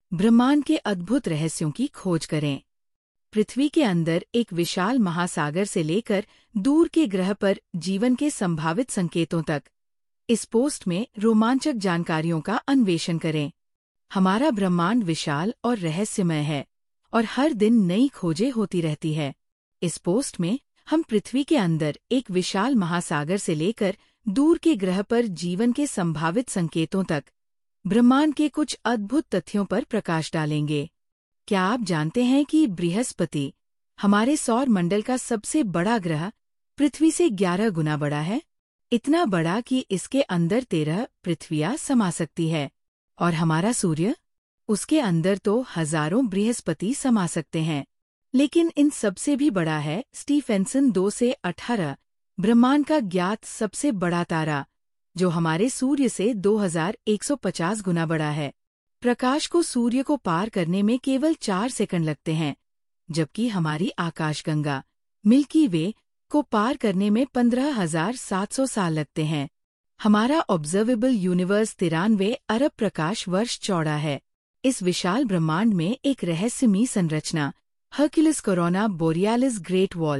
ब्रह्मांड के अद्भुत रहस्यों की खोज करें। पृथ्वी के अंदर एक विशाल महासागर से लेकर दूर के ग्रह पर जीवन के संभावित संकेतों तक, इस पोस्ट में रोमांचक जानकारियों का अन्वेषण करें। हमारा ब्रह्मांड विशाल और रहस्यमय है और हर दिन नई खोजें होती रहती है। इस पोस्ट में हम पृथ्वी के अंदर एक विशाल महासागर से लेकर दूर के ग्रह पर जीवन के संभावित संकेतों तक, ब्रह्मांड के कुछ अद्भुत तथ्यों पर प्रकाश डालेंगे। क्या आप जानते हैं कि बृहस्पति, हमारे सौर मंडल का सबसे बड़ा ग्रह, पृथ्वी से 11 गुना बड़ा है? इतना बड़ा कि इसके अंदर 13 पृथ्वियां समा सकती है। और हमारा सूर्य, उसके अंदर तो हजारों बृहस्पति समा सकते हैं। लेकिन इन सबसे भी बड़ा है स्टीफेंसन 2 से 18, ब्रह्मांड का ज्ञात सबसे बड़ा तारा, जो हमारे सूर्य से 2150 गुना बड़ा है। प्रकाश को सूर्य को पार करने में केवल 4 सेकंड लगते हैं, जबकि हमारी आकाशगंगा मिल्की वे को पार करने में 15,700 साल लगते हैं। हमारा ऑब्जर्वेबल यूनिवर्स 93 अरब प्रकाश वर्ष चौड़ा है। इस विशाल ब्रह्मांड में एक रहस्यमयी संरचना, Hercules Corona Borealis great wall,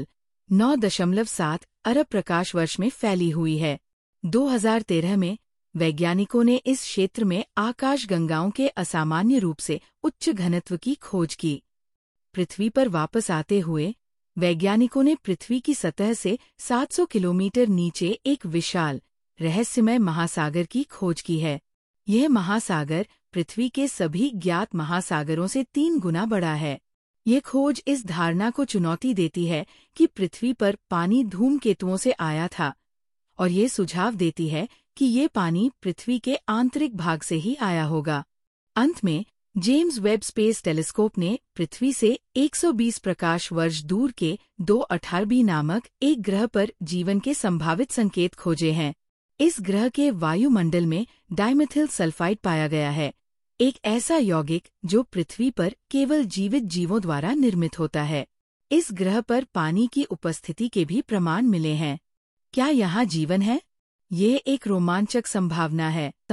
9.7 अरब प्रकाश वर्ष में फैली हुई है। 2013 में वैज्ञानिकों ने इस क्षेत्र में आकाशगंगाओं के असामान्य रूप से उच्च घनत्व की खोज की। पृथ्वी पर वापस आते हुए वैज्ञानिकों ने पृथ्वी की सतह से 700 किलोमीटर नीचे एक विशाल रहस्यमय महासागर की खोज की है। यह महासागर पृथ्वी के सभी ज्ञात महासागरों से 3 गुना बड़ा है। ये खोज इस धारणा को चुनौती देती है कि पृथ्वी पर पानी धूमकेतुओं से आया था, और ये सुझाव देती है कि ये पानी पृथ्वी के आंतरिक भाग से ही आया होगा। अंत में जेम्स वेब स्पेस टेलीस्कोप ने पृथ्वी से 120 प्रकाश वर्ष दूर के 218b नामक एक ग्रह पर जीवन के संभावित संकेत खोजे हैं। इस ग्रह के वायुमंडल में डाइमेथिल सल्फाइड पाया गया है, एक ऐसा यौगिक जो पृथ्वी पर केवल जीवित जीवों द्वारा निर्मित होता है। इस ग्रह पर पानी की उपस्थिति के भी प्रमाण मिले हैं। क्या यहाँ जीवन है? ये एक रोमांचक संभावना है।